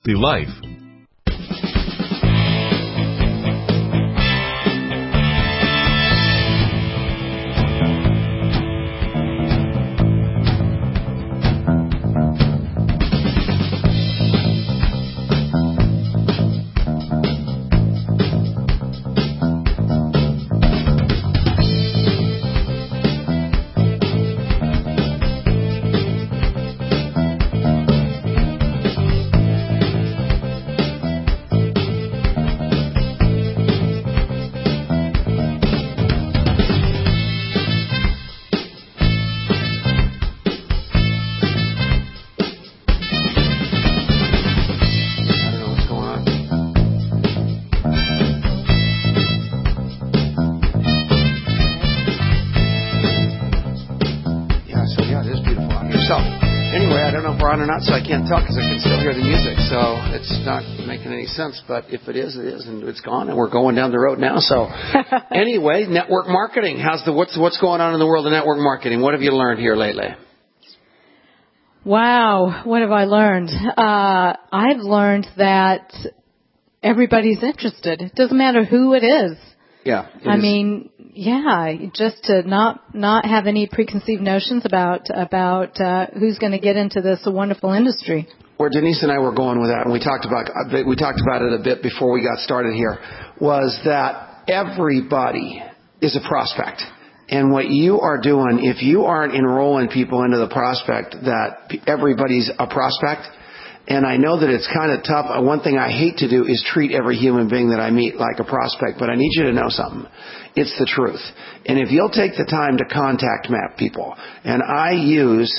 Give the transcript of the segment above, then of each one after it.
healthy life. So I can't tell because I can still hear the music, so it's not making any sense. But if it is, it is, and it's gone, and we're going down the road now. So anyway, network marketing. What's going on in the world of network marketing? What have you learned here lately? Wow, what have I learned? I've learned that everybody's interested. It doesn't matter who it is. Yeah. Just to not have any preconceived notions about who's going to get into this wonderful industry. Where Denise and I were going with that, and we talked about it a bit before we got started here, was that everybody is a prospect. And what you are doing, if you aren't enrolling people into the prospect, that everybody's a prospect. And I know that it's kind of tough. One thing I hate to do is treat every human being that I meet like a prospect, but I need you to know something. It's the truth. And if you'll take the time to contact map people, and I use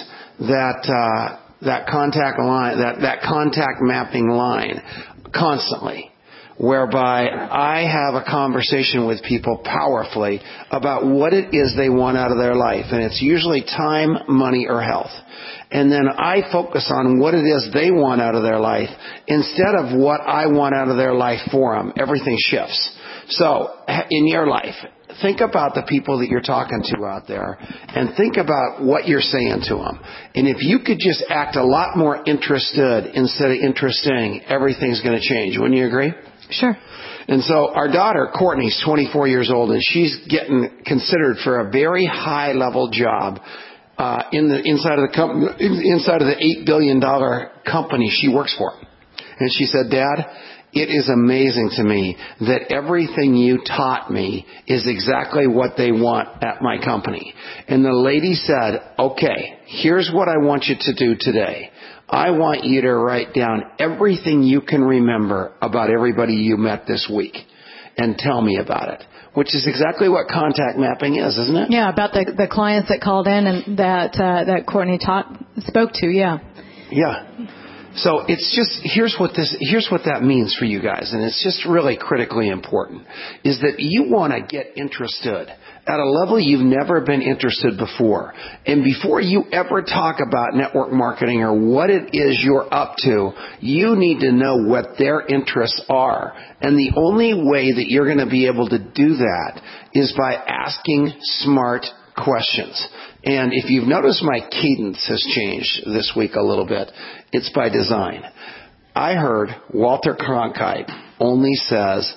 that contact line, that contact mapping line constantly, whereby I have a conversation with people powerfully about what it is they want out of their life. And it's usually time, money, or health. And then I focus on what it is they want out of their life instead of what I want out of their life for them. Everything shifts. So in your life, think about the people that you're talking to out there and think about what you're saying to them. And if you could just act a lot more interested instead of interesting, everything's going to change. Wouldn't you agree? Sure. And so our daughter, Courtney's 24 years old, and she's getting considered for a very high-level job inside of the $8 billion company she works for. And she said, Dad, it is amazing to me that everything you taught me is exactly what they want at my company. And the lady said, okay, here's what I want you to do today. I want you to write down everything you can remember about everybody you met this week and tell me about it. Which is exactly what contact mapping is, isn't it? Yeah, about the clients that called in and that Courtney spoke to, yeah. Yeah. So it's just, here's what that means for you guys, and it's just really critically important, is that you want to get interested at a level you've never been interested before. And before you ever talk about network marketing or what it is you're up to, you need to know what their interests are. And the only way that you're going to be able to do that is by asking smart questions. And if you've noticed, my cadence has changed this week a little bit. It's by design. I heard Walter Cronkite only says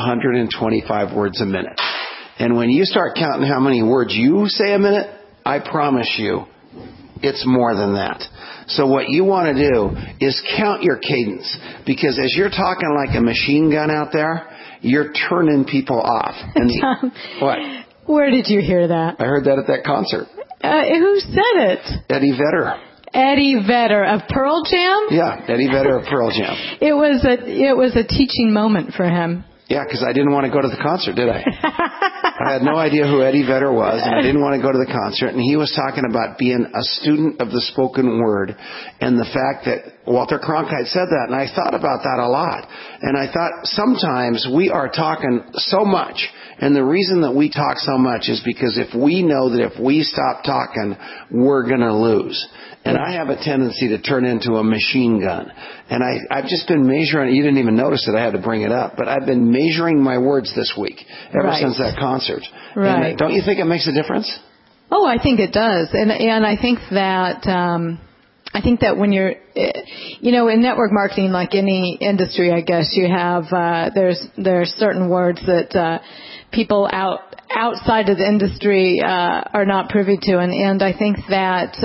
125 words a minute. And when you start counting how many words you say a minute, I promise you, it's more than that. So what you want to do is count your cadence. Because as you're talking like a machine gun out there, you're turning people off. And Tom, what? Where did you hear that? I heard that at that concert. Who said it? Eddie Vedder. Eddie Vedder of Pearl Jam? Yeah, Eddie Vedder of Pearl Jam. It was a teaching moment for him. Yeah, because I didn't want to go to the concert, did I? I had no idea who Eddie Vedder was, and I didn't want to go to the concert. And he was talking about being a student of the spoken word and the fact that Walter Cronkite said that. And I thought about that a lot. And I thought sometimes we are talking so much. And the reason that we talk so much is because if we know that if we stop talking, we're going to lose. And I have a tendency to turn into a machine gun. And I've just been measuring, you didn't even notice that I had to bring it up, but I've been measuring my words this week, ever since that concert. Right. And don't you think it makes a difference? Oh, I think it does. And I think that I think that when you're, in network marketing, like any industry, I guess you have, there are certain words that, people outside of the industry, are not privy to. And I think that,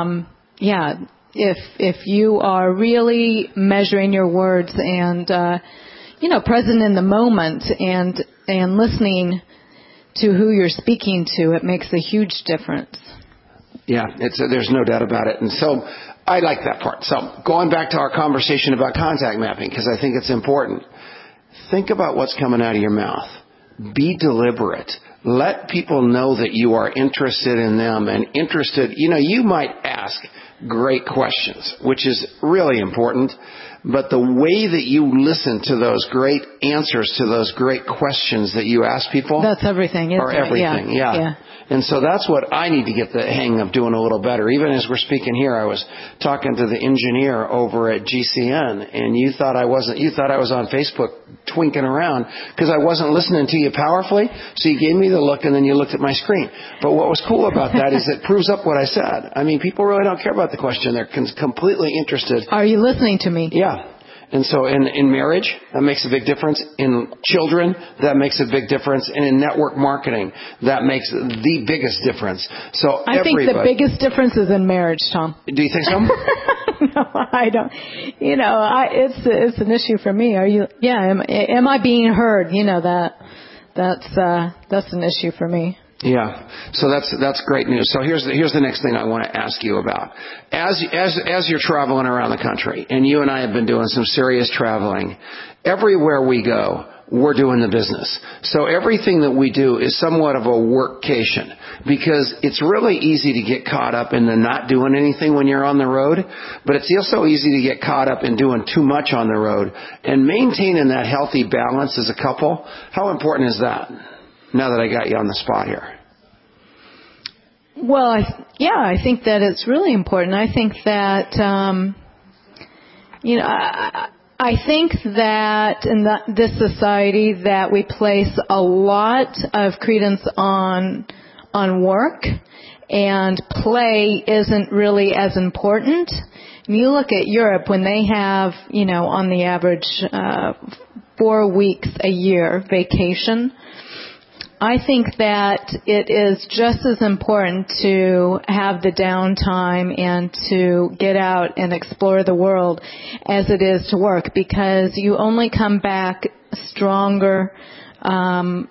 if you are really measuring your words and, present in the moment and listening to who you're speaking to, it makes a huge difference. Yeah, there's no doubt about it. And so I like that part. So going back to our conversation about contact mapping, because I think it's important. Think about what's coming out of your mouth. Be deliberate. Let people know that you are interested in them and interested. You might ask great questions, which is really important. But the way that you listen to those great answers to those great questions that you ask people. That's everything. Or everything, yeah. And so that's what I need to get the hang of doing a little better. Even as we're speaking here, I was talking to the engineer over at GCN, and you thought I was on Facebook twinking around because I wasn't listening to you powerfully. So you gave me the look, and then you looked at my screen. But what was cool about that is it proves up what I said. I mean, people really don't care about the question. They're completely interested. Are you listening to me? Yeah. And so in marriage, that makes a big difference. In children, that makes a big difference. And in network marketing, that makes the biggest difference. So I think the biggest difference is in marriage, Tom. Do you think so? No, I don't. It's an issue for me. Are you? Yeah. Am I being heard? That's an issue for me. Yeah. So that's great news. So here's the next thing I want to ask you about. As you're traveling around the country, and you and I have been doing some serious traveling, everywhere we go, we're doing the business. So everything that we do is somewhat of a workcation, because it's really easy to get caught up in the not doing anything when you're on the road, but it's also easy to get caught up in doing too much on the road. And maintaining that healthy balance as a couple, how important is that? Now that I got you on the spot here. Well, I think that it's really important. I think that, I think that in this society that we place a lot of credence on work, and play isn't really as important. And you look at Europe, when they have, on the average, 4 weeks a year vacation, I think that it is just as important to have the downtime and to get out and explore the world as it is to work, because you only come back stronger and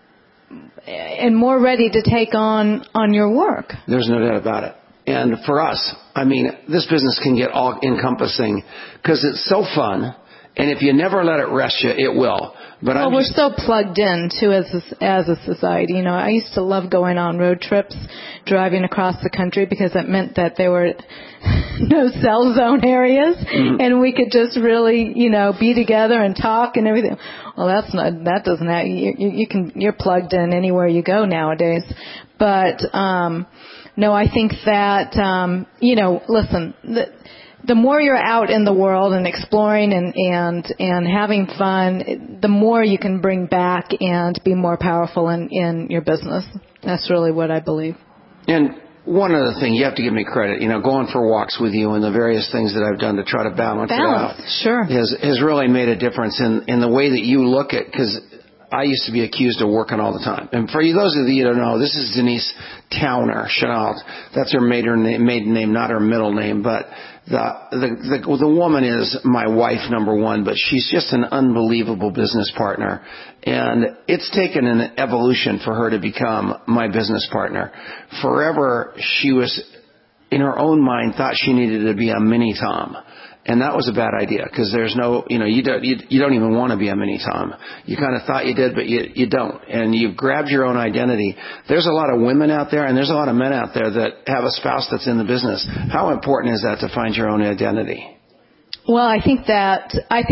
more ready to take on your work. There's no doubt about it. And for us, I mean, this business can get all encompassing because it's so fun. And if you never let it rest you, it will. But we're so plugged in, too, as a society. I used to love going on road trips, driving across the country, because it meant that there were no cell zone areas, and we could just really, be together and talk and everything. Well, that doesn't happen. You're plugged in anywhere you go nowadays. But, no, I think that, listen, the more you're out in the world and exploring and having fun, the more you can bring back and be more powerful in your business. That's really what I believe. And one other thing, you have to give me credit. Going for walks with you and the various things that I've done to try to balance it out, sure, has really made a difference in the way that you look at, because I used to be accused of working all the time. And for those of you who don't know, this is Denise Towner Chenault. That's her maiden name, not her middle name. But the woman is my wife, number one, but she's just an unbelievable business partner. And it's taken an evolution for her to become my business partner. Forever, she was, in her own mind, thought she needed to be a mini Tom. And that was a bad idea, because there's no, you don't even want to be a mini Tom. You kind of thought you did, but you don't. And you've grabbed your own identity. There's a lot of women out there, and there's a lot of men out there that have a spouse that's in the business. How important is that to find your own identity? Well, I think that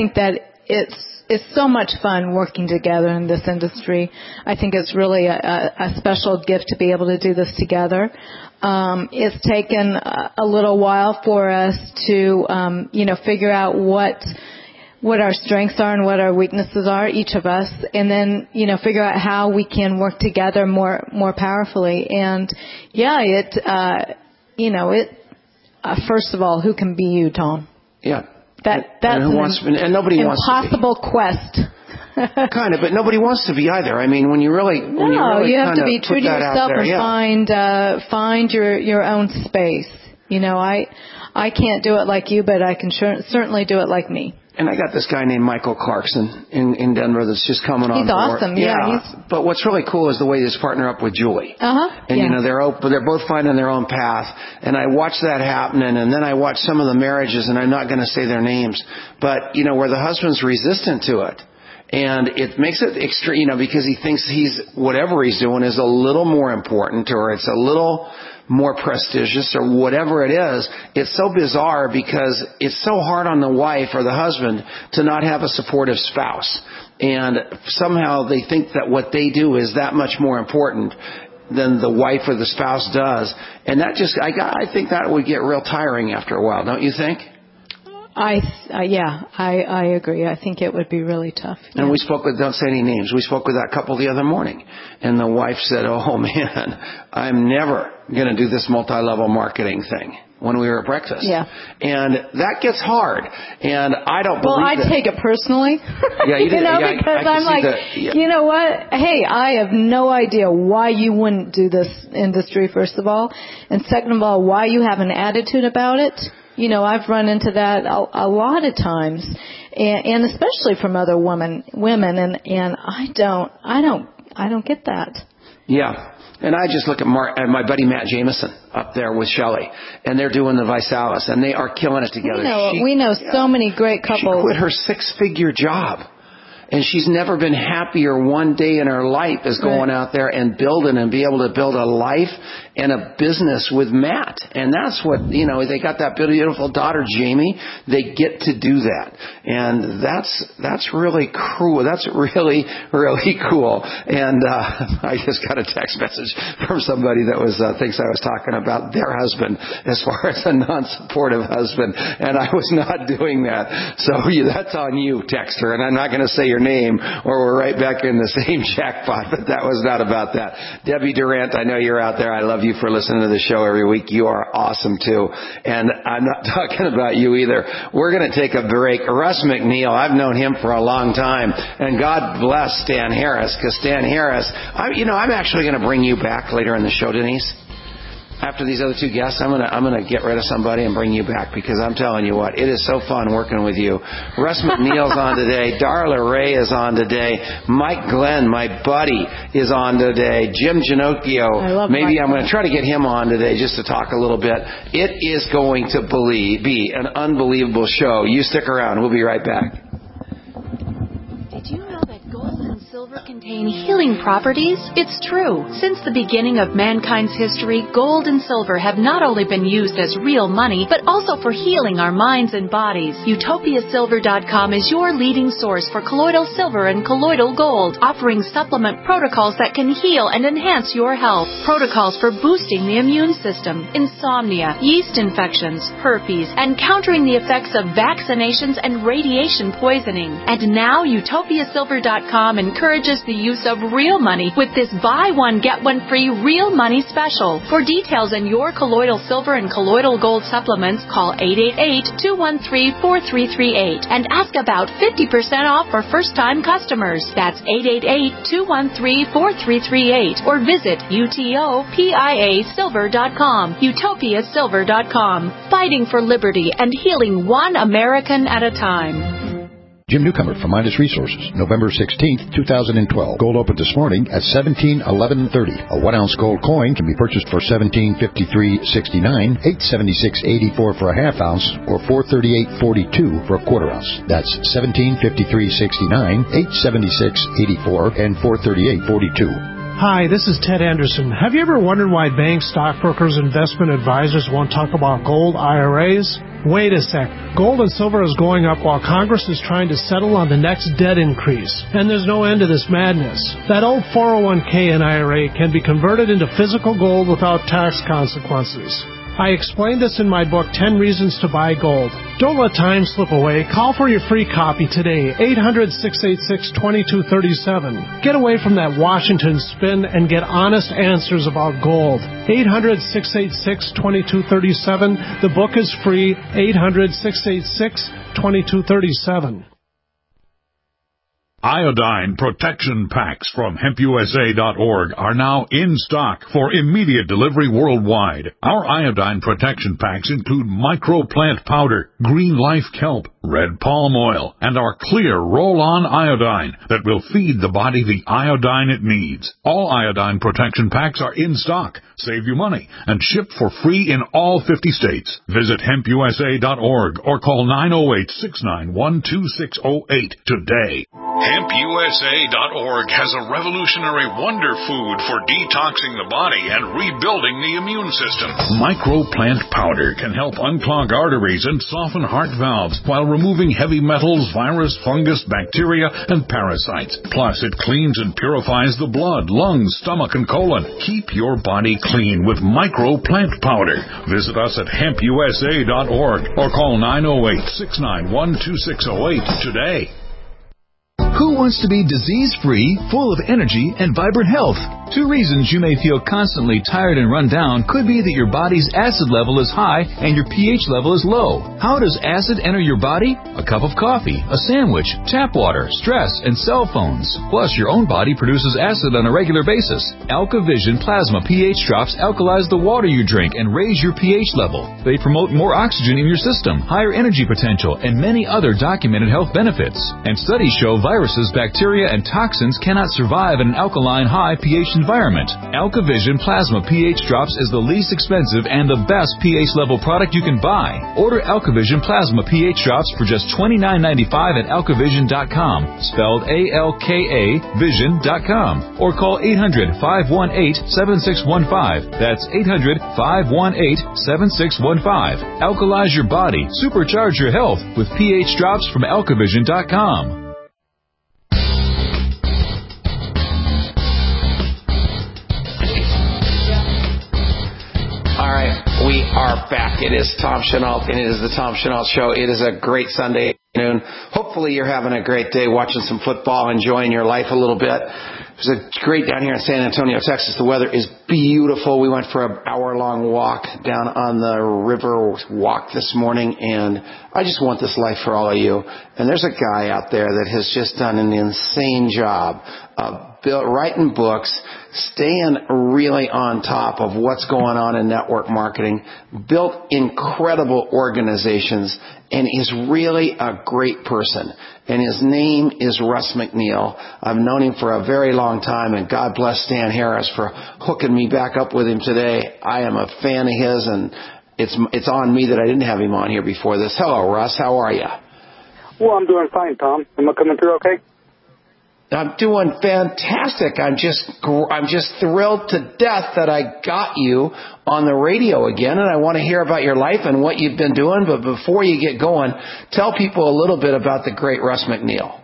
it's so much fun working together in this industry. I think it's really a special gift to be able to do this together. It's taken a little while for us to, figure out what our strengths are and what our weaknesses are, each of us, and then, figure out how we can work together more powerfully. And first of all, who can be you, Tom? Yeah. That's and nobody wants to be. Impossible quest. Kind of, but nobody wants to be either. I mean, you have to be true to yourself and find your own space. I can't do it like you, but I can certainly do it like me. And I got this guy named Michael Clarkson in Denver that's just coming on board. He's awesome. Yeah. But what's really cool is the way he's partner up with Julie. And they're both finding their own path. And I watch that happening, and then I watch some of the marriages, and I'm not going to say their names, but where the husband's resistant to it. And it makes it extreme, because he thinks whatever he's doing is a little more important, or it's a little more prestigious, or whatever it is. It's so bizarre because it's so hard on the wife or the husband to not have a supportive spouse. And somehow they think that what they do is that much more important than the wife or the spouse does. And that I think that would get real tiring after a while, don't you think? I agree. I think it would be really tough. Yeah. And we spoke with, don't say any names, we spoke with that couple the other morning. And the wife said, oh man, I'm never going to do this multi-level marketing thing, when we were at breakfast. Yeah. And that gets hard. And I don't believe I take it personally. Yeah, you did. Because I'm like, you know what? Hey, I have no idea why you wouldn't do this industry, first of all. And second of all, why you have an attitude about it. I've run into that a lot of times, and especially from other women, and I don't get that. Yeah. And I just look at my buddy Matt Jameson up there with Shelley, and they're doing the Visalis, and they are killing it together. We know so many great couples. She quit her 6-figure job. And she's never been happier one day in her life as going out there and building and be able to build a life and a business with Matt. And that's what, they got that beautiful daughter, Jamie. They get to do that. And that's really cool. That's really, really cool. And, I just got a text message from somebody that thinks I was talking about their husband as far as a non-supportive husband. And I was not doing that. So that's on you, texter. And I'm not going to say your name or we're right back in the same jackpot, but that was not about that. Debbie Durant, I know you're out there. I love you for listening to the show every week. You are awesome too. And I'm not talking about you either. We're going to take a break. Russ McNeil, I've known him for a long time, and God bless Stan Harris, because Stan Harris, I'm actually going to bring you back later in the show, Denise. After these other two guests, I'm gonna get rid of somebody and bring you back, because I'm telling you what, it is so fun working with you. Russ McNeil's on today. Darla Ray is on today. Mike Glenn, my buddy, is on today. Jim Ginocchio. Maybe I'm going to try to get him on today just to talk a little bit. It is going to be an unbelievable show. You stick around. We'll be right back. Did you know that gold and silver contain healing properties? It's true. Since the beginning of mankind's history, gold and silver have not only been used as real money, but also for healing our minds and bodies. UtopiaSilver.com is your leading source for colloidal silver and colloidal gold, offering supplement protocols that can heal and enhance your health. Protocols for boosting the immune system, insomnia, yeast infections, herpes, and countering the effects of vaccinations and radiation poisoning. And now UtopiaSilver.com encourages the use of real money with this buy one get one free real money special. For details on your colloidal silver and colloidal gold supplements, call 888-213-4338 and ask about 50% off for first-time customers. That's 888-213-4338 or visit UTOPIASilver.com. UtopiaSilver.com. Fighting for liberty and healing one American at a time. Jim Newcomer from Midas Resources, November 16th, 2012. Gold opened this morning at $17,1130. A 1-ounce gold coin can be purchased for $1753.69, $876.84 for a half ounce, or $438.42 for a quarter ounce. That's $1753.69, $876.84, and $438.42. Hi, this is Ted Anderson. Have you ever wondered why banks, stockbrokers, investment advisors won't talk about gold IRAs? Wait a sec. Gold and silver is going up while Congress is trying to settle on the next debt increase. And there's no end to this madness. That old 401k and IRA can be converted into physical gold without tax consequences. I explain this in my book, 10 Reasons to Buy Gold. Don't let time slip away. Call for your free copy today, 800-686-2237. Get away from that Washington spin and get honest answers about gold. 800-686-2237. The book is free, 800-686-2237. Iodine protection packs from HempUSA.org are now in stock for immediate delivery worldwide. Our iodine protection packs include microplant powder, green life kelp, red palm oil, and our clear roll-on iodine that will feed the body the iodine it needs. All iodine protection packs are in stock, save you money, and shipped for free in all 50 states. Visit HempUSA.org or call 908-691-2608 today. HempUSA.org has a revolutionary wonder food for detoxing the body and rebuilding the immune system. Microplant powder can help unclog arteries and soften heart valves while removing heavy metals, virus, fungus, bacteria, and parasites. Plus, it cleans and purifies the blood, lungs, stomach, and colon. Keep your body clean with Microplant powder. Visit us at HempUSA.org or call 908-691-2608 today. Who wants to be disease-free, full of energy, and vibrant health? 2 reasons you may feel constantly tired and run down could be that your body's acid level is high and your pH level is low. How does acid enter your body? A cup of coffee, a sandwich, tap water, stress, and cell phones. Plus, your own body produces acid on a regular basis. AlkaVision Plasma pH drops alkalize the water you drink and raise your pH level. They promote more oxygen in your system, higher energy potential, and many other documented health benefits. And studies show viruses, bacteria, and toxins cannot survive in an alkaline high pH environment. AlkaVision Plasma pH Drops is the least expensive and the best pH level product you can buy. Order AlkaVision Plasma pH Drops for just $29.95 at alkavision.com, spelled A-L-K-A vision.com, or call 800-518-7615. That's 800-518-7615. Alkalize your body, supercharge your health with pH Drops from alkavision.com. We are back. It is Tom Chenault, and it is the Tom Chenault Show. It is a great Sunday afternoon. Hopefully you're having a great day watching some football, enjoying your life a little bit. It was a great down here in San Antonio, Texas. The weather is beautiful. We went for an hour-long walk down on the river walk this morning, and I just want this life for all of you. And there's a guy out there that has just done an insane job of writing books, staying really on top of what's going on in network marketing, built incredible organizations, and is really a great person. And his name is Russ McNeil. I've known him for a very long time, and God bless Stan Harris for hooking me back up with him today. I am a fan of his, and it's on me that I didn't have him on here before this. Hello, Russ. How are you? Well, I'm doing fine, Tom. Am I coming through okay? I'm doing fantastic. I'm just thrilled to death that I got you on the radio again, and I want to hear about your life and what you've been doing. But before you get going, tell people a little bit about the great Russ McNeil.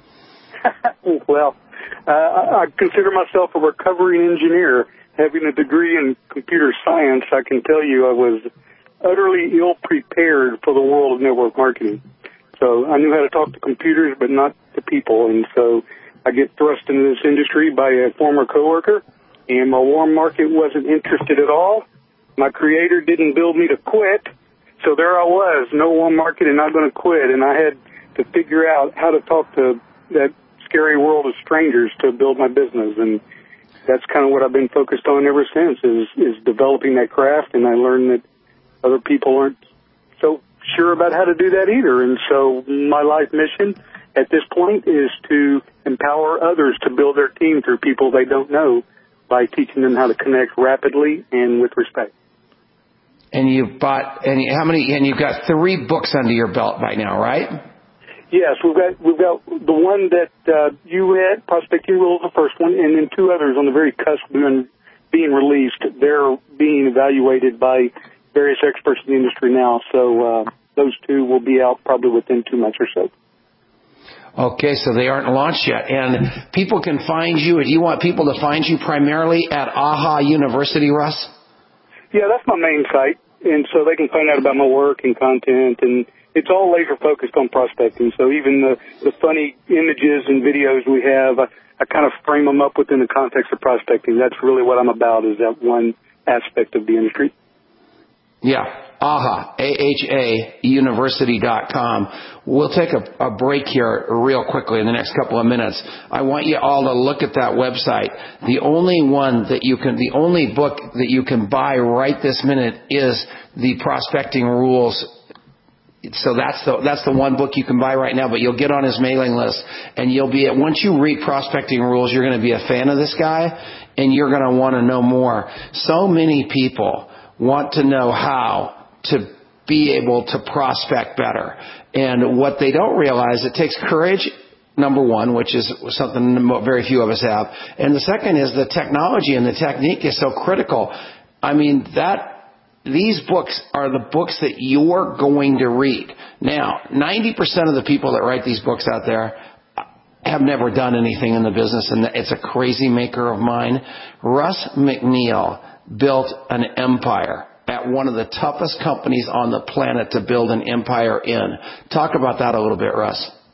Well, I consider myself a recovering engineer. Having a degree in computer science, I can tell you I was utterly ill-prepared for the world of network marketing. So I knew how to talk to computers, but not to people, and so I get thrust into this industry by a former coworker, and my warm market wasn't interested at all. My creator didn't build me to quit, so there I was, no warm market and not going to quit, and I had to figure out how to talk to that scary world of strangers to build my business, and that's kind of what I've been focused on ever since, is developing that craft, and I learned that other people aren't so sure about how to do that either, and so my life mission at this point is to empower others to build their team through people they don't know by teaching them how to connect rapidly and with respect. And you've got 3 books under your belt by now, right? Yes, we've got the one that you read, Prospecting Rules, the first one, and then 2 others on the very cusp of being released. They're being evaluated by various experts in the industry now, so those 2 will be out probably within 2 months or so. Okay, so they aren't launched yet. And people can find you, do you want people to find you primarily at AHA University, Russ? Yeah, that's my main site. and so they can find out about my work and content, and it's all laser focused on prospecting. So even the funny images and videos we have, I kind of frame them up within the context of prospecting. That's really what I'm about, is that one aspect of the industry. Yeah, AHA, AHA, university.com. We'll take a break here real quickly in the next couple of minutes. I want you all to look at that website. The only book that you can buy right this minute is the Prospecting Rules. So that's the one book you can buy right now, but you'll get on his mailing list, and once you read Prospecting Rules, you're going to be a fan of this guy, and you're going to want to know more. So many people want to know how to be able to prospect better. And what they don't realize, it takes courage, number one, which is something very few of us have. And the second is the technology and the technique is so critical. I mean, these books are the books that you're going to read. Now, 90% of the people that write these books out there have never done anything in the business, and it's a crazy maker of mine. Russ McNeil built an empire at one of the toughest companies on the planet to build an empire in. Talk about that a little bit, Russ.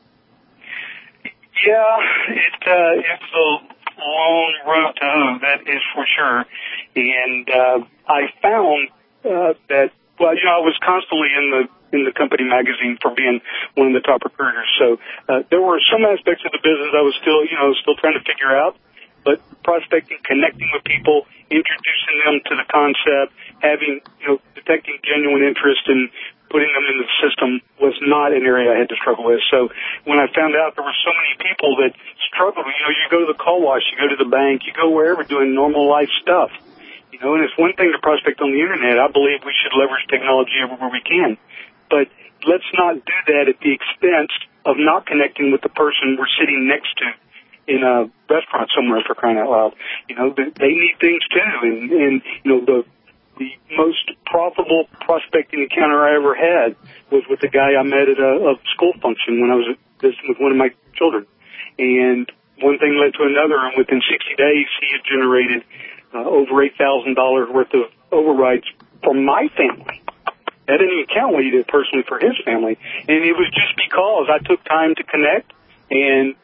Yeah, it's a long road to hoe, that is for sure. And I found that, I was constantly in the company magazine for being one of the top recruiters. So there were some aspects of the business I was still trying to figure out. But prospecting, connecting with people, introducing them to the concept, detecting genuine interest and putting them in the system was not an area I had to struggle with. So when I found out there were so many people that struggled, you go to the car wash, you go to the bank, you go wherever doing normal life stuff. And it's one thing to prospect on the internet. I believe we should leverage technology everywhere we can. But let's not do that at the expense of not connecting with the person we're sitting next to in a restaurant somewhere, for crying out loud. They need things too. And the most profitable prospecting encounter I ever had was with the guy I met at a school function when I was visiting with one of my children. And one thing led to another, and within 60 days he had generated over $8,000 worth of overrides for my family. That didn't even count what he did personally for his family. And it was just because I took time to connect and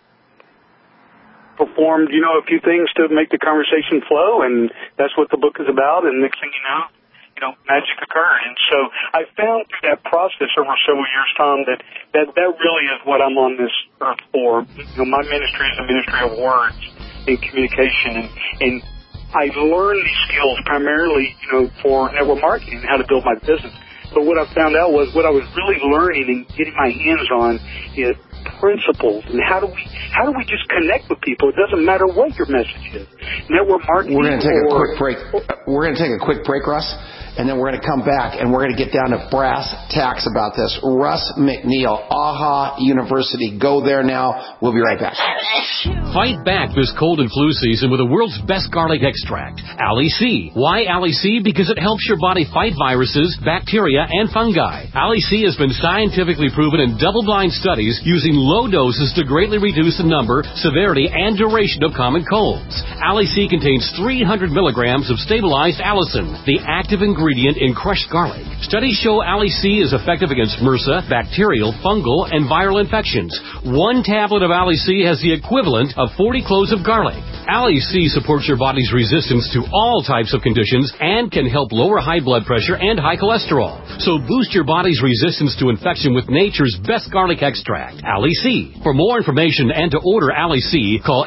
performed, a few things to make the conversation flow, and that's what the book is about. And next thing you know, magic occurred. And so I found through that process over several years, Tom, that really is what I'm on this earth for. My ministry is a ministry of words and communication, and I learned these skills primarily, for network marketing and how to build my business. But what I found out was what I was really learning and getting my hands on is principles and how do we just connect with people. It doesn't matter what your message is. Network marketing. We're going to take a quick break. We're going to take a quick break, Russ, and then we're going to come back and we're going to get down to brass tacks about this. Russ McNeil, AHA University. Go there now. We'll be right back. Fight back this cold and flu season with the world's best garlic extract, Ali C. Why Ali C? Because it helps your body fight viruses, bacteria, and fungi. Ali C has been scientifically proven in double-blind studies using low doses to greatly reduce the number, severity, and duration of common colds. Ali C contains 300 milligrams of stabilized allicin, the active ingredient in crushed garlic. Studies show Ali C is effective against MRSA, bacterial, fungal, and viral infections. One tablet of Ali C has the equivalent of 40 cloves of garlic. Ali C supports your body's resistance to all types of conditions and can help lower high blood pressure and high cholesterol. So boost your body's resistance to infection with nature's best garlic extract, Ali C. For more information and to order Ali C, call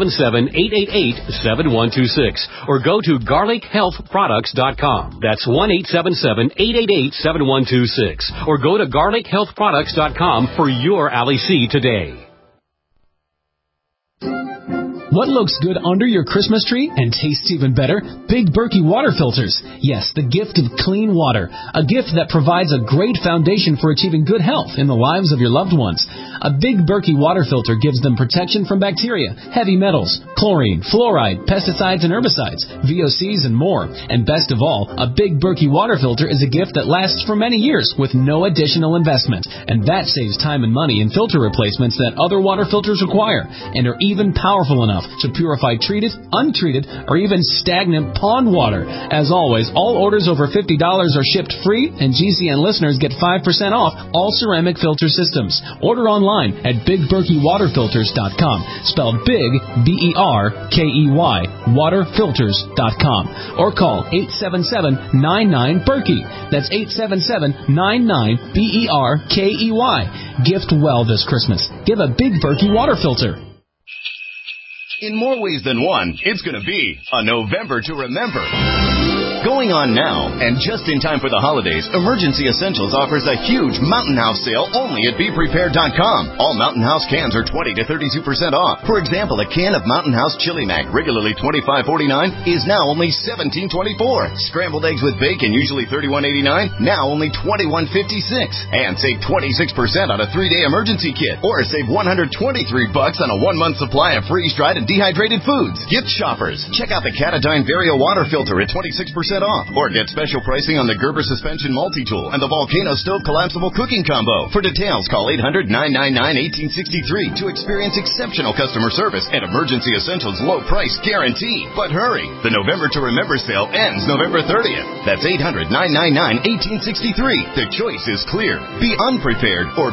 877-888-7126 or go to garlichealthproducts.com. That's 1-877-888-7126 or go to garlichealthproducts.com for your Ali C today. What looks good under your Christmas tree and tastes even better? Big Berkey water filters. Yes, the gift of clean water. A gift that provides a great foundation for achieving good health in the lives of your loved ones. A Big Berkey water filter gives them protection from bacteria, heavy metals, chlorine, fluoride, pesticides and herbicides, VOCs, and more. And best of all, a Big Berkey water filter is a gift that lasts for many years with no additional investment. And that saves time and money in filter replacements that other water filters require and are even powerful enough mouth to purify treated, untreated, or even stagnant pond water. As always, all orders over $50 are shipped free, and GCN listeners get 5% off all ceramic filter systems. Order online at BigBerkeyWaterFilters.com, spelled Big, BERKEY, waterfilters.com, or call 877-99-BERKEY. That's 877-99-BERKEY. Gift well this Christmas. Give a Big Berkey water filter. In more ways than one, it's going to be a November to remember. Going on now, and just in time for the holidays, Emergency Essentials offers a huge Mountain House sale only at BePrepared.com. All Mountain House cans are 20 to 32% off. For example, a can of Mountain House Chili Mac, regularly $25.49, is now only $17.24. Scrambled eggs with bacon, usually $31.89, now only $21.56. And save 26% on a 3-day emergency kit, or save $123 on a 1-month supply of freeze-dried and dehydrated foods. Gift shoppers, check out the Katadyn Vario water filter at 26% off, or get special pricing on the Gerber suspension multi-tool and the Volcano stove collapsible cooking combo. For details, call 800-999-1863 to experience exceptional customer service and Emergency Essentials low price guarantee. But hurry, the November to Remember sale ends November 30th. That's 800-999-1863. The choice is clear. Be unprepared or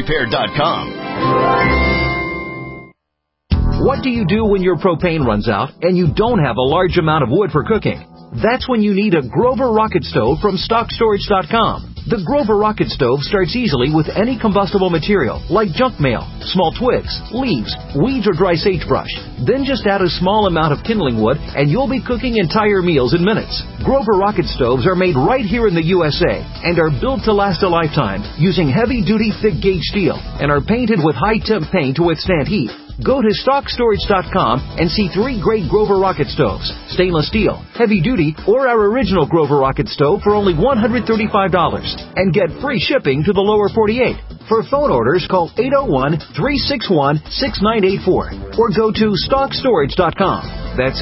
BePrepared.com. What do you do when your propane runs out and you don't have a large amount of wood for cooking? That's when you need a Grover Rocket Stove from StockStorage.com. The Grover Rocket Stove starts easily with any combustible material, like junk mail, small twigs, leaves, weeds, or dry sagebrush. Then just add a small amount of kindling wood, and you'll be cooking entire meals in minutes. Grover Rocket Stoves are made right here in the USA and are built to last a lifetime using heavy-duty, thick-gauge steel and are painted with high-temp paint to withstand heat. Go to StockStorage.com and see 3 great Grover Rocket Stoves, stainless steel, heavy duty, or our original Grover Rocket Stove for only $135, and get free shipping to the lower 48. For phone orders, call 801-361-6984 or go to StockStorage.com. That's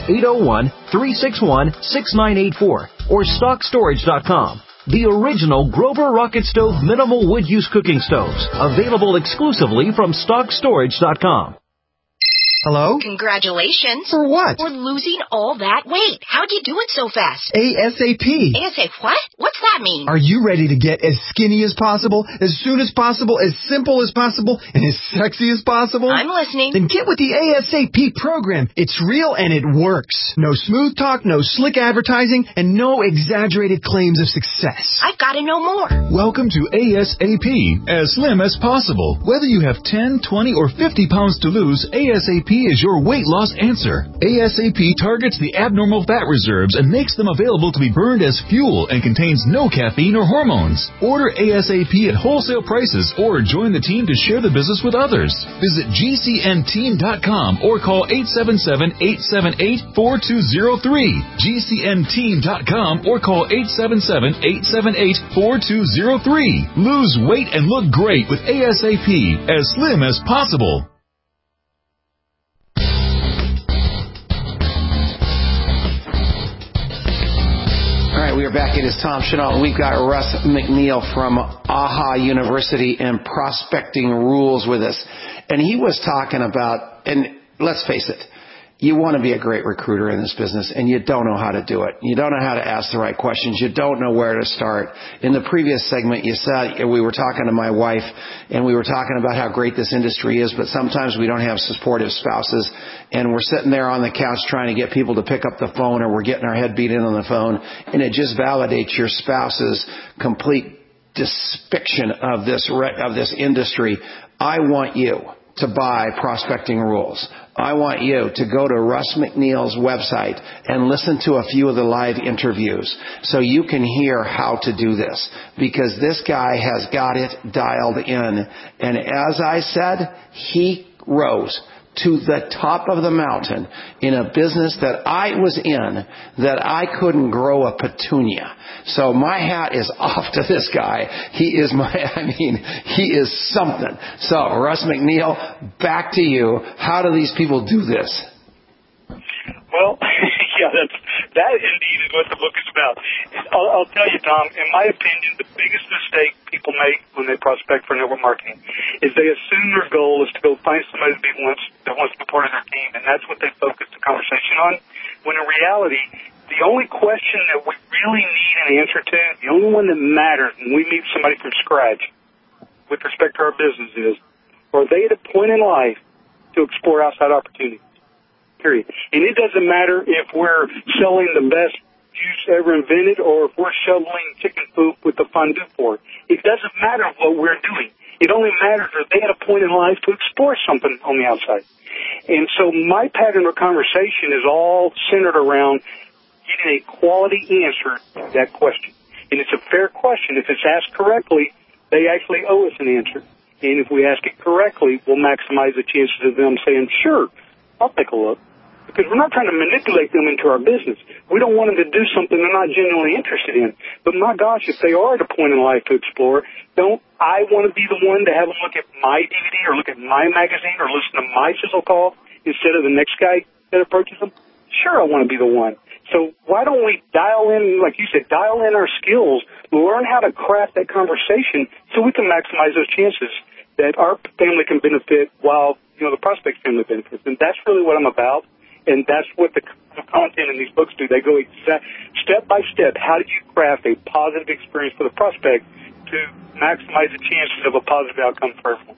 801-361-6984 or StockStorage.com. The original Grover Rocket Stove minimal wood use cooking stoves, available exclusively from StockStorage.com. Hello? Congratulations. For what? For losing all that weight. How'd you do it so fast? ASAP. ASAP what? What's that mean? Are you ready to get as skinny as possible, as soon as possible, as simple as possible, and as sexy as possible? I'm listening. Then get with the ASAP program. It's real and it works. No smooth talk, no slick advertising, and no exaggerated claims of success. I've got to know more. Welcome to ASAP, as slim as possible. Whether you have 10, 20, or 50 pounds to lose, ASAP is your weight loss answer. ASAP targets the abnormal fat reserves and makes them available to be burned as fuel and contains no caffeine or hormones. Order ASAP at wholesale prices or join the team to share the business with others. Visit GCNteam.com or call 877-878-4203. GCNteam.com or call 877-878-4203. Lose weight and look great with ASAP, as slim as possible. We are back. It is Tom Chenault. We've got Russ McNeil from AHA University and Prospecting Rules with us. And he was talking about, and let's face it, you want to be a great recruiter in this business, and you don't know how to do it. You don't know how to ask the right questions. You don't know where to start. In the previous segment, you said, we were talking to my wife, and we were talking about how great this industry is, but sometimes we don't have supportive spouses, and we're sitting there on the couch trying to get people to pick up the phone, or we're getting our head beat in on the phone, and it just validates your spouse's complete depiction of this industry. I want you to buy Prospecting Rules. I want you to go to Russ McNeil's website and listen to a few of the live interviews so you can hear how to do this, because this guy has got it dialed in. And as I said, he rose to the top of the mountain in a business that I was in that I couldn't grow a petunia. So my hat is off to this guy. He is something. So Russ McNeil, back to you. How do these people do this? Well, yeah, That indeed is what the book is about. I'll tell you, Tom, in my opinion, the biggest mistake people make when they prospect for network marketing is they assume their goal is to go find somebody that wants to be part of their team, and that's what they focus the conversation on. When in reality, the only question that we really need an answer to, the only one that matters when we meet somebody from scratch with respect to our business is, are they at a point in life to explore outside opportunities? Period. And it doesn't matter if we're selling the best juice ever invented or if we're shoveling chicken poop with the fondue fork. It doesn't matter what we're doing. It only matters are they at a point in life to explore something on the outside. And so my pattern of conversation is all centered around getting a quality answer to that question. And it's a fair question. If it's asked correctly, they actually owe us an answer. And if we ask it correctly, we'll maximize the chances of them saying, sure, I'll take a look. Because we're not trying to manipulate them into our business. We don't want them to do something they're not genuinely interested in. But my gosh, if they are at a point in life to explore, don't I want to be the one to have them look at my DVD or look at my magazine or listen to my sizzle call instead of the next guy that approaches them? Sure, I want to be the one. So why don't we dial in, like you said, dial in our skills, learn how to craft that conversation so we can maximize those chances that our family can benefit while, the prospect family benefits. And that's really what I'm about. And that's what the content in these books do. They go step by step. How do you craft a positive experience for the prospect to maximize the chances of a positive outcome for everyone?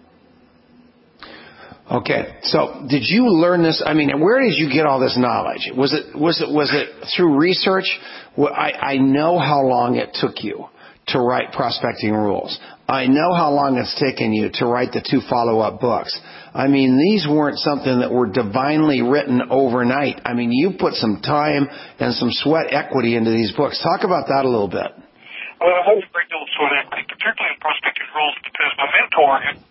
Okay. So did you learn this? I mean, where did you get all this knowledge? Was it through research? Well, I know how long it took you to write Prospecting Rules. I know how long it's taken you to write the 2 follow-up books. I mean, these weren't something that were divinely written overnight. I mean, you put some time and some sweat equity into these books. Talk about that a little bit. Well, I have a great deal of sweat equity, particularly in Prospecting Rules, because my mentor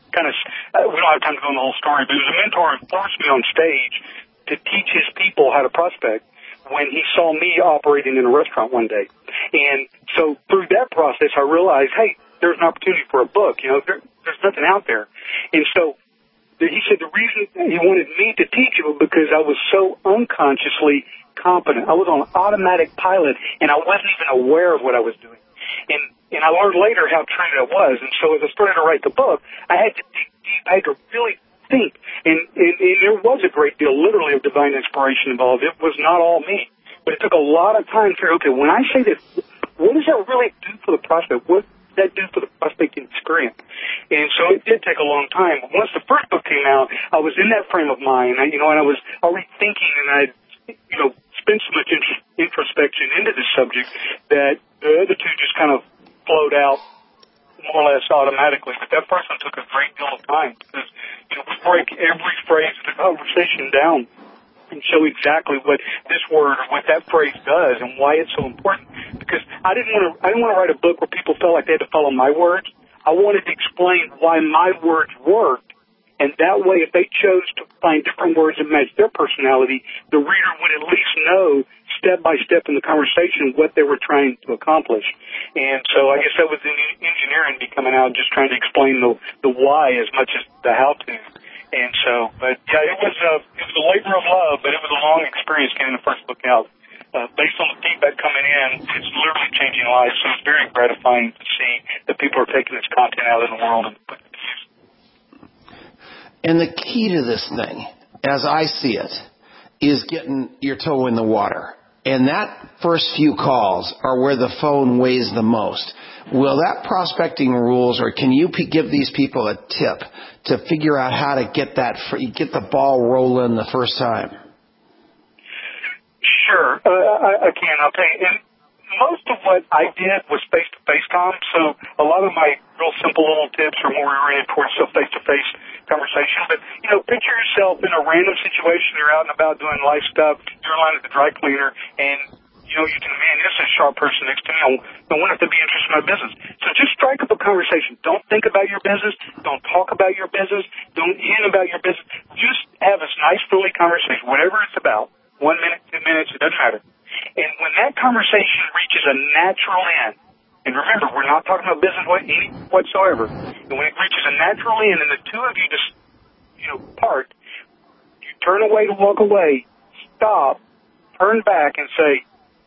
we don't have time to go into the whole story, but his mentor forced me on stage to teach his people how to prospect when he saw me operating in a restaurant one day. And so through that process, I realized, hey, there's an opportunity for a book. There's nothing out there. And so he said the reason he wanted me to teach it was because I was so unconsciously competent. I was on automatic pilot, and I wasn't even aware of what I was doing. And I learned later how trained I was. And so as I started to write the book, I had to dig deep. I had to really think. And there was a great deal, literally, of divine inspiration involved. It was not all me. But it took a lot of time to figure, okay, when I say this, what does that really do for the prospect? What does that do for the prospecting experience? And so it did take a long time. But once the first book came out, I was in that frame of mind, and I was already thinking, and I spent so much introspection into this subject that the other two just kind of flowed out more or less automatically. But that first one took a great deal of time because we break every phrase of the conversation down and show exactly what this word or what that phrase does and why it's so important. Because I didn't want to write a book where people felt like they had to follow my words. I wanted to explain why my words worked, and that way, if they chose to find different words that match their personality, the reader would at least know step by step in the conversation what they were trying to accomplish. And so I guess that was the engineering me coming out, just trying to explain the why as much as the how-to. And so, but yeah, it was a labor of love, but it was a long experience getting the first book out. Based on the feedback coming in, it's literally changing lives. So it's very gratifying to see that people are taking this content out in the world and putting it to use. And the key to this thing, as I see it, is getting your toe in the water. And that first few calls are where the phone weighs the most. Will that Prospecting Rules, or can you give these people a tip to figure out how to get the ball rolling the first time? Sure, I can. I'll tell you. And most of what I did was face-to-face, Tom. So a lot of my real simple little tips are more oriented towards face-to-face conversation. But, picture yourself in a random situation. You're out and about doing life stuff. You're in line at the dry cleaner, and you can, man, there's a sharp person next to me. I want it to be interested in my business. So just strike up a conversation. Don't think about your business. Don't talk about your business. Don't hint about your business. Just have this nice, friendly conversation, whatever it's about. 1 minute, 2 minutes, it doesn't matter. And when that conversation reaches a natural end, and remember, we're not talking about business whatsoever, and when it reaches a natural end and the two of you just, part, you turn away to walk away, stop, turn back and say,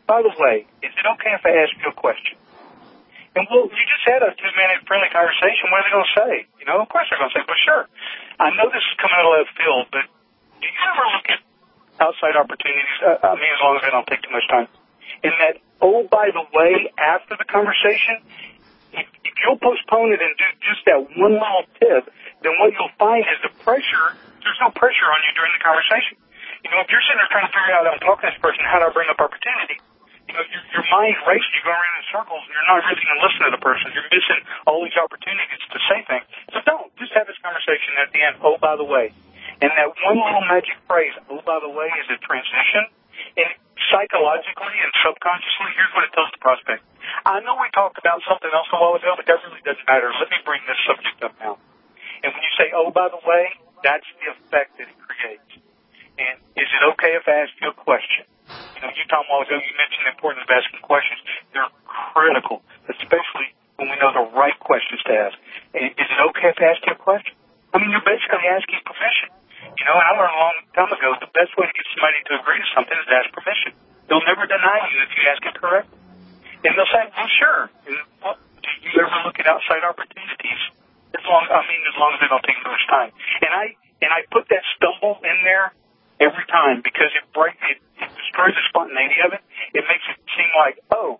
by the way, is it okay if I ask you a question? And you just had a 2-minute friendly conversation. What are they going to say? Of course they're going to say, well, sure. I know this is coming out of left field, but do you ever look at outside opportunities? As long as I don't take too much time. And that, by the way, after the conversation, if you'll postpone it and do just that one little tip, then what you'll find is there's no pressure on you during the conversation. If you're sitting there trying to figure out, I'm talking to this person, how do I bring up opportunity? Your mind races, you go around in circles, and you're not really going to listen to the person. You're missing all these opportunities to say things. So don't. Just have this conversation at the end, by the way. And that one little magic phrase, by the way, is a transition. And psychologically and subconsciously, here's what it tells the prospect. I know we talked about something else a while ago, but that really doesn't matter. Let me bring this subject up now. And when you say, by the way, that's the effect that it creates. And is it okay if I ask you a question? You talked a while ago, you mentioned the importance of asking questions. They're critical, especially when we know the right questions to ask. And is it okay if I ask you a question? You're basically asking permission. And I learned a long time ago, the best way to get somebody to agree to something is to ask permission. They'll never deny you if you ask it correctly. And they'll say, well, sure. And, do you ever look at outside opportunities? As long as they don't take too much time. And I put that stumble in there every time because it destroys the spontaneity of it. It makes it seem like,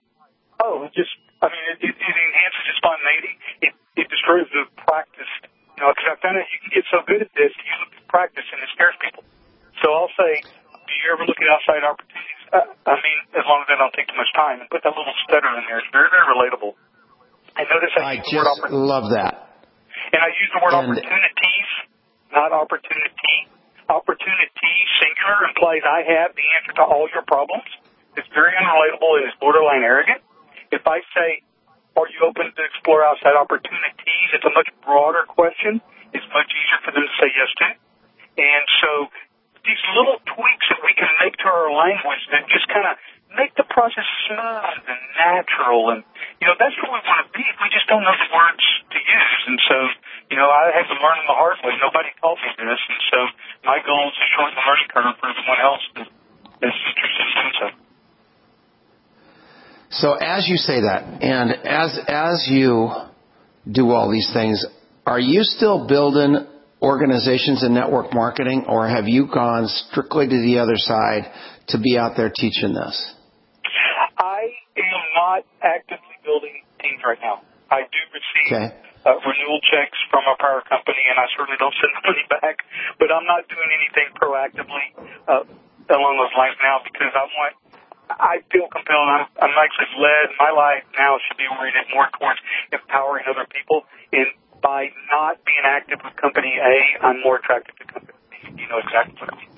it enhances the spontaneity. It destroys the practice. Because I found out you can get so good at this, you look at practice and it scares people. So I'll say, do you ever look at outside opportunities? As long as they don't take too much time. And put that little stutter in there. It's very, very relatable. I notice I use the word opportunity. Love that. And I use the word opportunities, not opportunity. Opportunity, singular, implies I have the answer to all your problems. It's very unrelatable and it's borderline arrogant. If I say, are you open to explore outside opportunities? It's a much broader question. It's much easier for them to say yes to. And so these little tweaks that we can make to our language that just kind of make the process smooth and natural. And, that's what we want to be. We just don't know the words to use. And so, I had to learn them the hard way. Nobody taught me this. And so my goal is to shorten the learning curve for everyone else that's interested in doing so. So as you say that, and as you do all these things, are you still building organizations in network marketing, or have you gone strictly to the other side to be out there teaching this? I am not actively building teams right now. I do receive renewal checks from a prior company, and I certainly don't send the money back, but I'm not doing anything proactively along those lines now because I feel compelled. I'm actually led. My life now should be oriented more towards empowering other people. And by not being active with company A, I'm more attracted to company B. You know exactly what I mean.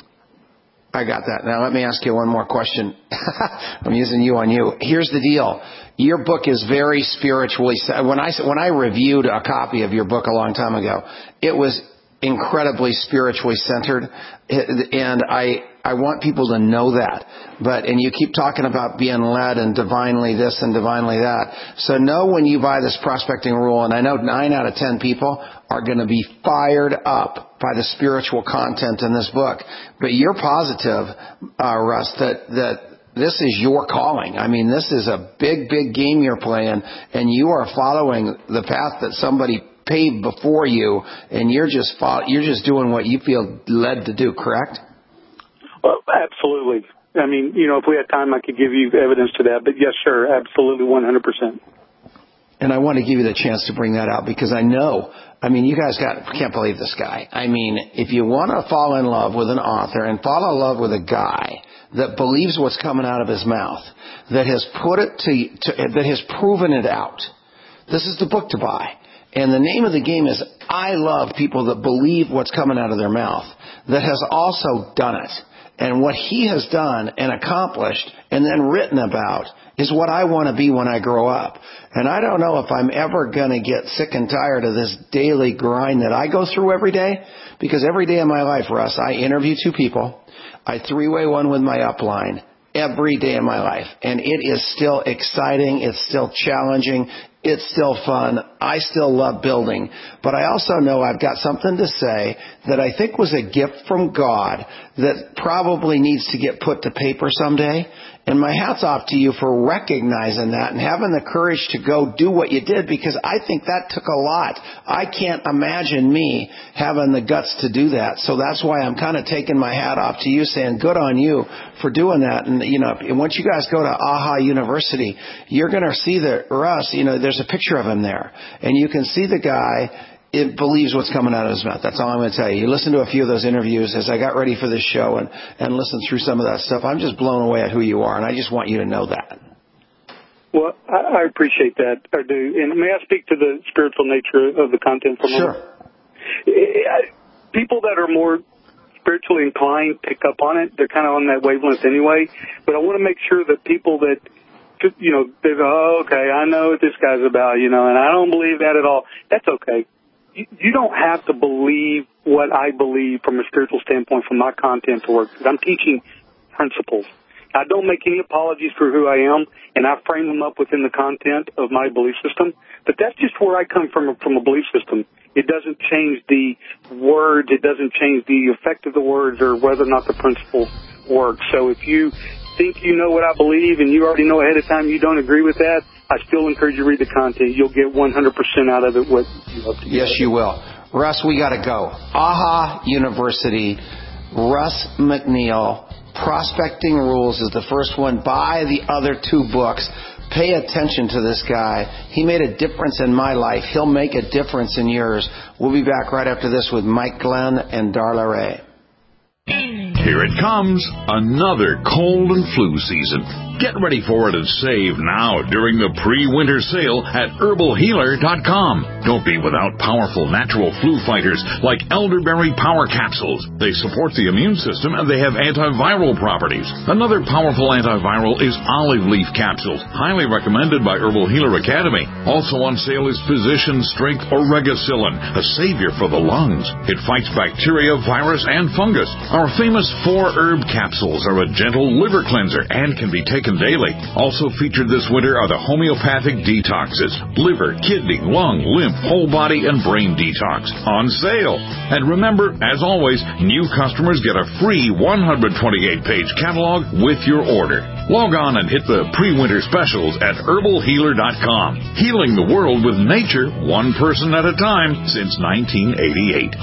I got that. Now let me ask you one more question. I'm using you on you. Here's the deal. Your book is very spiritually. When I reviewed a copy of your book a long time ago, it was incredibly spiritually centered, and I want people to know that. And you keep talking about being led and divinely this and divinely that. So know when you buy this prospecting rule, and I know 9 out of 10 people are going to be fired up by the spiritual content in this book. But you're positive, Russ, that this is your calling. This is a big, big game you're playing, and you are following the path that somebody paved before you, and you're just doing what you feel led to do, correct? Well, absolutely. If we had time, I could give you evidence to that. But yes, sir, absolutely, 100%. And I want to give you the chance to bring that out because I know, you guys can't believe this guy. If you want to fall in love with an author and fall in love with a guy that believes what's coming out of his mouth, that has that has proven it out, this is the book to buy. And the name of the game is I love people that believe what's coming out of their mouth, that has also done it. And what he has done and accomplished and then written about is what I want to be when I grow up. And I don't know if I'm ever going to get sick and tired of this daily grind that I go through every day, because every day of my life, Russ, I interview 2 people. I 3-way one with my upline every day of my life. And it is still exciting. It's still challenging. It's still fun. I still love building. But I also know I've got something to say that I think was a gift from God that probably needs to get put to paper someday. And my hat's off to you for recognizing that and having the courage to go do what you did, because I think that took a lot. I can't imagine me having the guts to do that. So that's why I'm kind of taking my hat off to you, saying good on you for doing that. And, once you guys go to AHA University, you're going to see that Russ, there's a picture of him there. And you can see the guy, it believes what's coming out of his mouth. That's all I'm going to tell you. You listen to a few of those interviews as I got ready for this show and listened through some of that stuff. I'm just blown away at who you are, and I just want you to know that. Well, I appreciate that. I do. And may I speak to the spiritual nature of the content for a moment? Sure. People that are more spiritually inclined pick up on it. They're kind of on that wavelength anyway. But I want to make sure that people that, they go, oh, okay, I know what this guy's about, and I don't believe that at all. That's okay. You don't have to believe what I believe from a spiritual standpoint from my content to work. I'm teaching principles. I don't make any apologies for who I am, and I frame them up within the content of my belief system. But that's just where I come from a belief system. It doesn't change the words. It doesn't change the effect of the words or whether or not the principles work. So if you think you know what I believe and you already know ahead of time you don't agree with that, I still encourage you to read the content. You'll get 100% out of it what you love to get. Yes, you will. Russ, we got to go. AHA University, Russ McNeil, Prospecting Rules is the first one. Buy the other two books. Pay attention to this guy. He made a difference in my life. He'll make a difference in yours. We'll be back right after this with Mike Glenn and Darla Ray. Here it comes, another cold and flu season. Get ready for it and save now during the pre-winter sale at herbalhealer.com. Don't be without powerful natural flu fighters like elderberry power capsules. They support the immune system and they have antiviral properties. Another powerful antiviral is olive leaf capsules, highly recommended by Herbal Healer Academy. Also on sale is Physician Strength Oregacillin, a savior for the lungs. It fights bacteria, virus, and fungus. Our famous 4-herb capsules are a gentle liver cleanser and can be taken daily. Also featured this winter are the homeopathic detoxes, liver, kidney, lung, lymph, whole body, and brain detox on sale. And remember, as always, new customers get a free 128-page catalog with your order. Log on and hit the pre-winter specials at herbalhealer.com. Healing the world with nature, one person at a time since 1988.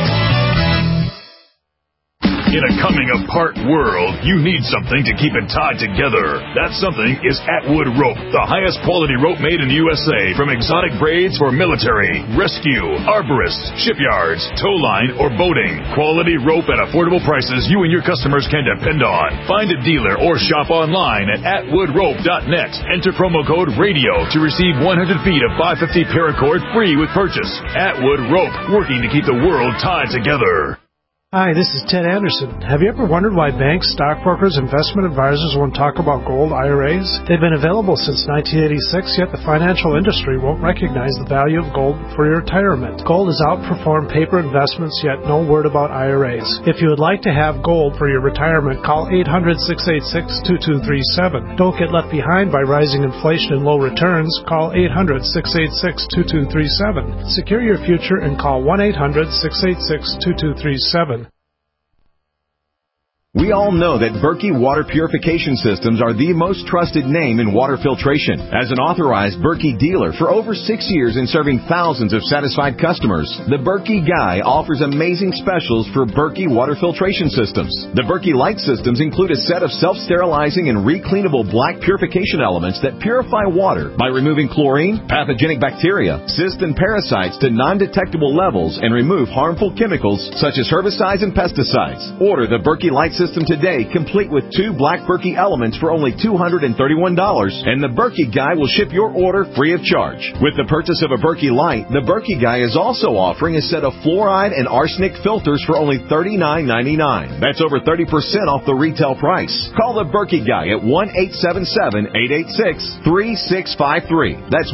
In a coming-apart world, you need something to keep it tied together. That something is Atwood Rope, the highest quality rope made in the USA, from exotic braids for military, rescue, arborists, shipyards, tow line, or boating. Quality rope at affordable prices you and your customers can depend on. Find a dealer or shop online at atwoodrope.net. Enter promo code RADIO to receive 100 feet of 550 paracord free with purchase. Atwood Rope, working to keep the world tied together. Hi, this is Ted Anderson. Have you ever wondered why banks, stockbrokers, investment advisors won't talk about gold IRAs? They've been available since 1986, yet the financial industry won't recognize the value of gold for your retirement. Gold has outperformed paper investments, yet no word about IRAs. If you would like to have gold for your retirement, call 800-686-2237. Don't get left behind by rising inflation and low returns. Call 800-686-2237. Secure your future and call 1-800-686-2237. We all know that Berkey Water Purification Systems are the most trusted name in water filtration. As an authorized Berkey dealer for over 6 years and serving thousands of satisfied customers, the Berkey Guy offers amazing specials for Berkey Water Filtration Systems. The Berkey Light Systems include a set of self-sterilizing and recleanable black purification elements that purify water by removing chlorine, pathogenic bacteria, cysts, and parasites to non-detectable levels and remove harmful chemicals such as herbicides and pesticides. Order the Berkey Light System today, complete with 2 black Berkey elements for only $231, and the Berkey Guy will ship your order free of charge. With the purchase of a Berkey Light, the Berkey Guy is also offering a set of fluoride and arsenic filters for only $39.99. That's over 30% off the retail price. Call the Berkey Guy at 1-877-886-3653. That's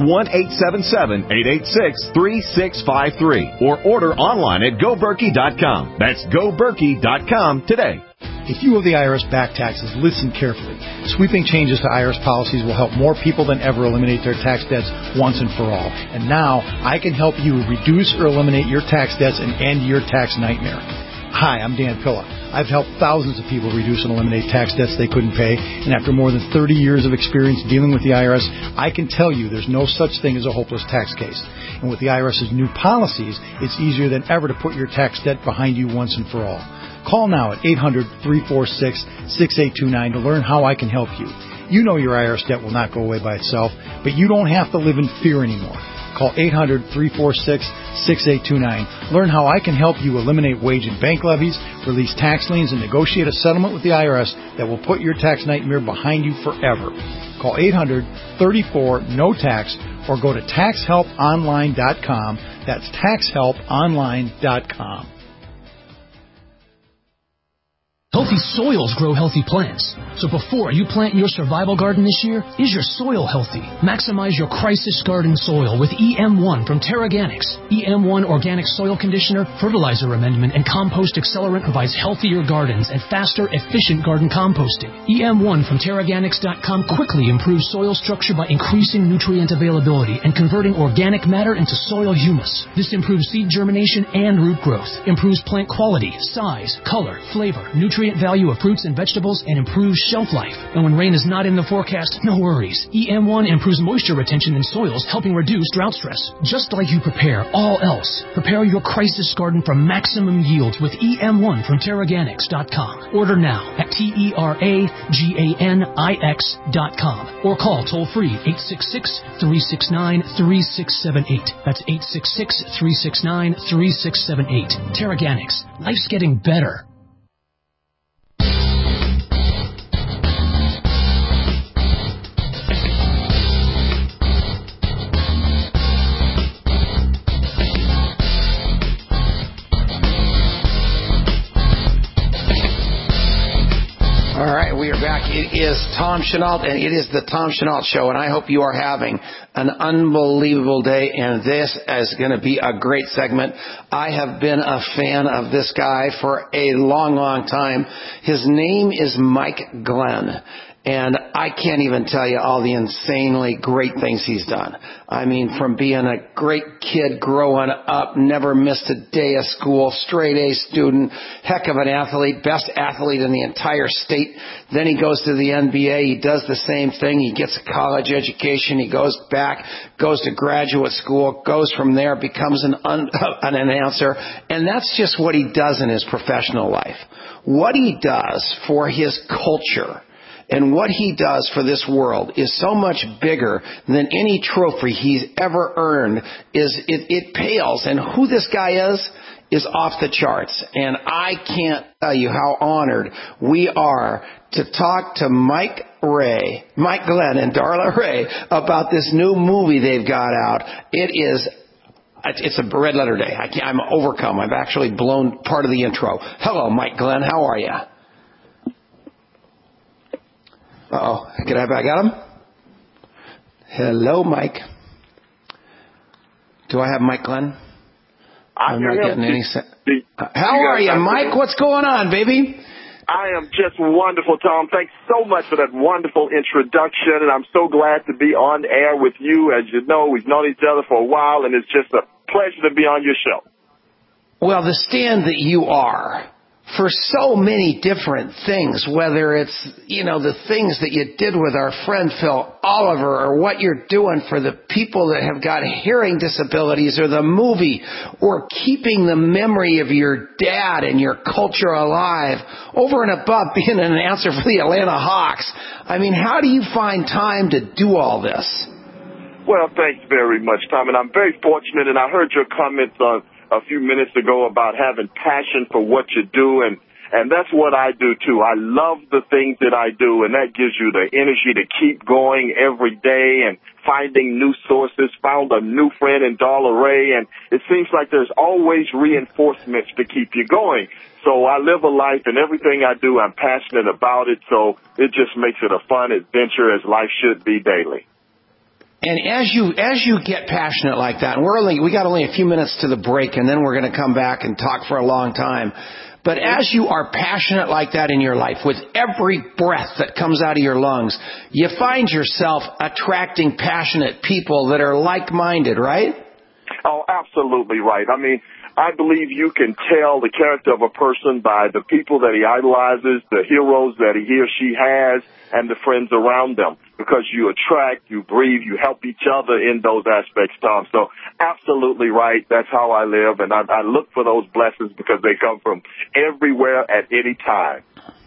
1-877-886-3653. Or order online at GoBerkey.com. That's GoBerkey.com today. If you owe the IRS back taxes, listen carefully. Sweeping changes to IRS policies will help more people than ever eliminate their tax debts once and for all. And now, I can help you reduce or eliminate your tax debts and end your tax nightmare. Hi, I'm Dan Pilla. I've helped thousands of people reduce and eliminate tax debts they couldn't pay, and after more than 30 years of experience dealing with the IRS, I can tell you there's no such thing as a hopeless tax case. And with the IRS's new policies, it's easier than ever to put your tax debt behind you once and for all. Call now at 800-346-6829 to learn how I can help you. You know your IRS debt will not go away by itself, but you don't have to live in fear anymore. Call 800-346-6829. Learn how I can help you eliminate wage and bank levies, release tax liens, and negotiate a settlement with the IRS that will put your tax nightmare behind you forever. Call 800-34-NO-TAX or go to taxhelponline.com. That's taxhelponline.com. Healthy soils grow healthy plants. So before you plant your survival garden this year, is your soil healthy? Maximize your crisis garden soil with EM1 from Terraganics. EM1 Organic Soil Conditioner, Fertilizer Amendment, and Compost Accelerant provides healthier gardens and faster, efficient garden composting. EM1 from Terraganics.com quickly improves soil structure by increasing nutrient availability and converting organic matter into soil humus. This improves seed germination and root growth, improves plant quality, size, color, flavor, nutrient value of fruits and vegetables, and improves shelf life. And when rain is not in the forecast, no worries. EM1 improves moisture retention in soils, helping reduce drought stress. Just like you prepare all else, prepare your crisis garden for maximum yields with EM1 from Terraganics.com. Order now at TERAGANIX.com or call toll-free 866-369-3678. That's 866-369-3678. Terraganics. Life's getting better. All right, we are back. It is Tom Chenault, and it is the Tom Chenault Show, and I hope you are having an unbelievable day, and this is going to be a great segment. I have been a fan of this guy for a long, long time. His name is Mike Glenn. And I can't even tell you all the insanely great things he's done. I mean, from being a great kid growing up, never missed a day of school, straight A student, heck of an athlete, best athlete in the entire state. Then he goes to the NBA. He does the same thing. He gets a college education. He goes back, goes to graduate school, goes from there, becomes an announcer. And that's just what he does in his professional life. What he does for his culture and what he does for this world is so much bigger than any trophy he's ever earned. It pales. And who this guy is off the charts. And I can't tell you how honored we are to talk to Mike Glenn and Darla Ray about this new movie they've got out. It's a red letter day. I'm overcome. I've actually blown part of the intro. Hello, Mike Glenn. How are you? Uh-oh. I got him? Hello, Mike. Do I have Mike Glenn? I'm not getting any How are you, Mike? What's going on, baby? I am just wonderful, Tom. Thanks so much for that wonderful introduction, and I'm so glad to be on air with you. As you know, we've known each other for a while, and it's just a pleasure to be on your show. Well, the stand that you are for so many different things, whether it's, the things that you did with our friend Phil Oliver, or what you're doing for the people that have got hearing disabilities, or the movie, or keeping the memory of your dad and your culture alive, over and above being an announcer for the Atlanta Hawks. I mean, how do you find time to do all this? Well, thanks very much, Tom, and I'm very fortunate, and I heard your comments a few minutes ago about having passion for what you do, and that's what I do too. I love the things that I do, and that gives you the energy to keep going every day and finding new sources. Found a new friend in Darla Ray, and it seems like there's always reinforcements to keep you going. So I live a life, and everything I do, I'm passionate about it, so it just makes it a fun adventure, as life should be daily. And as you get passionate like that, and we got only a few minutes to the break, and then we're going to come back and talk for a long time. But as you are passionate like that in your life, with every breath that comes out of your lungs, you find yourself attracting passionate people that are like-minded, right? Oh, absolutely right. I mean, I believe you can tell the character of a person by the people that he idolizes, the heroes that he or she has, and the friends around them, because you attract, you breathe, you help each other in those aspects, Tom. So absolutely right. That's how I live, and I look for those blessings because they come from everywhere at any time.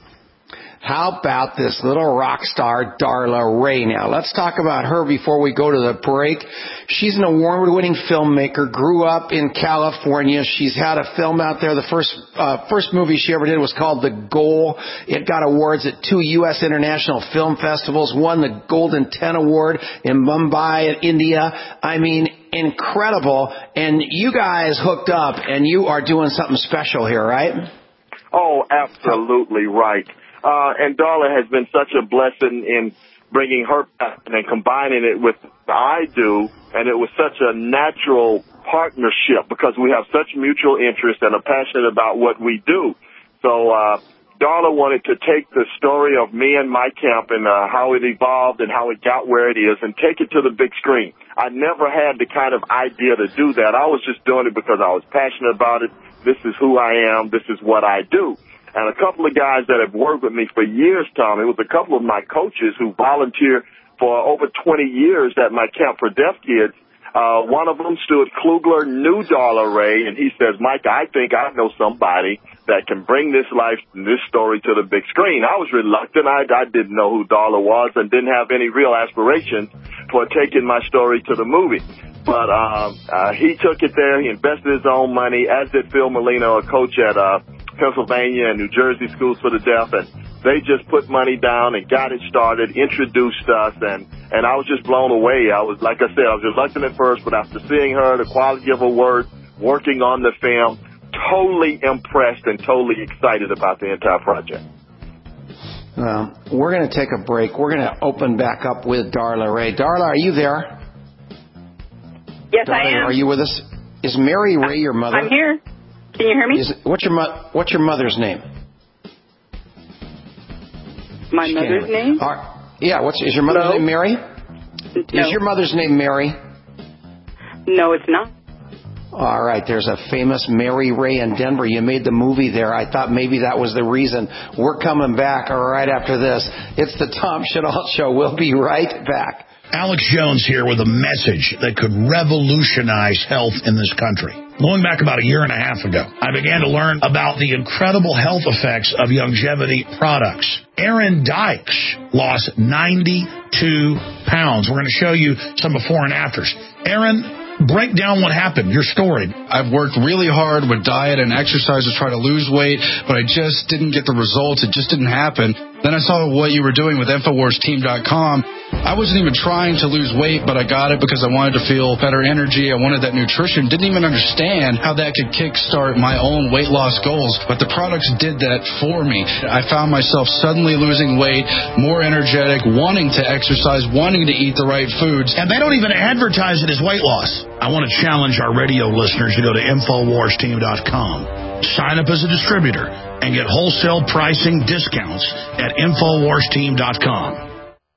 How about this little rock star, Darla Ray? Now, let's talk about her before we go to the break. She's an award-winning filmmaker, grew up in California. She's had a film out there. The first movie she ever did was called The Goal. It got awards at 2 U.S. International Film Festivals, won the Golden 10 Award in Mumbai, India. I mean, incredible. And you guys hooked up, and you are doing something special here, right? Oh, absolutely right. And Darla has been such a blessing in bringing her passion and combining it with what I do, and it was such a natural partnership because we have such mutual interest and are passionate about what we do. So Darla wanted to take the story of me and my camp and how it evolved and how it got where it is and take it to the big screen. I never had the kind of idea to do that. I was just doing it because I was passionate about it. This is who I am. This is what I do. And a couple of guys that have worked with me for years, Tom, it was a couple of my coaches who volunteered for over 20 years at my camp for deaf kids. One of them, Stuart Klugler, knew Darla Ray, and he says, Mike, I think I know somebody that can bring this life and this story to the big screen. I was reluctant. I didn't know who Darla was and didn't have any real aspirations for taking my story to the movie. But he took it there. He invested his own money, as did Phil Molina, a coach at Pennsylvania and New Jersey schools for the deaf, and they just put money down and got it started, introduced us, and I was just blown away. I was, like I said, I was reluctant at first, but after seeing her, the quality of her work, working on the film, totally impressed and totally excited about the entire project. Well, we're going to take a break. We're going to open back up with Darla Ray. Darla, are you there? Yes, Darla, I am. Are you with us? Is Mary Ray your mother? I'm here. Can you hear me? What's your mother's name? My mother's name? Yeah, is your mother's name Mary? No. Is your mother's name Mary? No, it's not. All right, there's a famous Mary Ray in Denver. You made the movie there. I thought maybe that was the reason. We're coming back right after this. It's the Tom Chenault Show. We'll be right back. Alex Jones here with a message that could revolutionize health in this country. Going back about a year and a half ago, I began to learn about the incredible health effects of longevity products. Aaron Dykes lost 92 pounds. We're going to show you some before and afters. Aaron, break down what happened, your story. I've worked really hard with diet and exercise to try to lose weight, but I just didn't get the results. It just didn't happen. Then I saw what you were doing with InfoWarsTeam.com. I wasn't even trying to lose weight, but I got it because I wanted to feel better energy. I wanted that nutrition. Didn't even understand how that could kickstart my own weight loss goals, but the products did that for me. I found myself suddenly losing weight, more energetic, wanting to exercise, wanting to eat the right foods. And they don't even advertise it as weight loss. I want to challenge our radio listeners to go to InfoWarsTeam.com. Sign up as a distributor and get wholesale pricing discounts at InfoWarsTeam.com.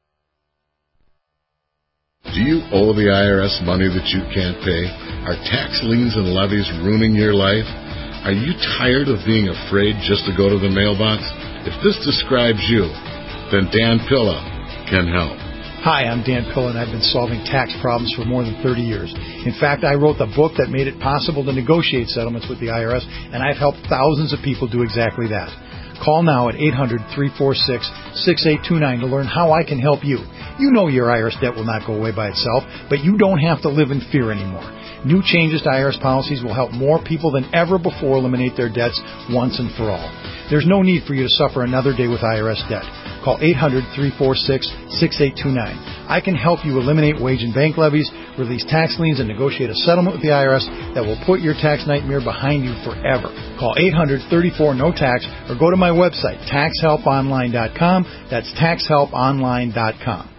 Do you owe the IRS money that you can't pay? Are tax liens and levies ruining your life? Are you tired of being afraid just to go to the mailbox? If this describes you, then Dan Pilla can help. Hi, I'm Dan Pilla, and I've been solving tax problems for more than 30 years. In fact, I wrote the book that made it possible to negotiate settlements with the IRS, and I've helped thousands of people do exactly that. Call now at 800-346-6829 to learn how I can help you. You know your IRS debt will not go away by itself, but you don't have to live in fear anymore. New changes to IRS policies will help more people than ever before eliminate their debts once and for all. There's no need for you to suffer another day with IRS debt. Call 800-346-6829. I can help you eliminate wage and bank levies, release tax liens, and negotiate a settlement with the IRS that will put your tax nightmare behind you forever. Call 800-34-NO-TAX or go to my website, taxhelponline.com. That's taxhelponline.com.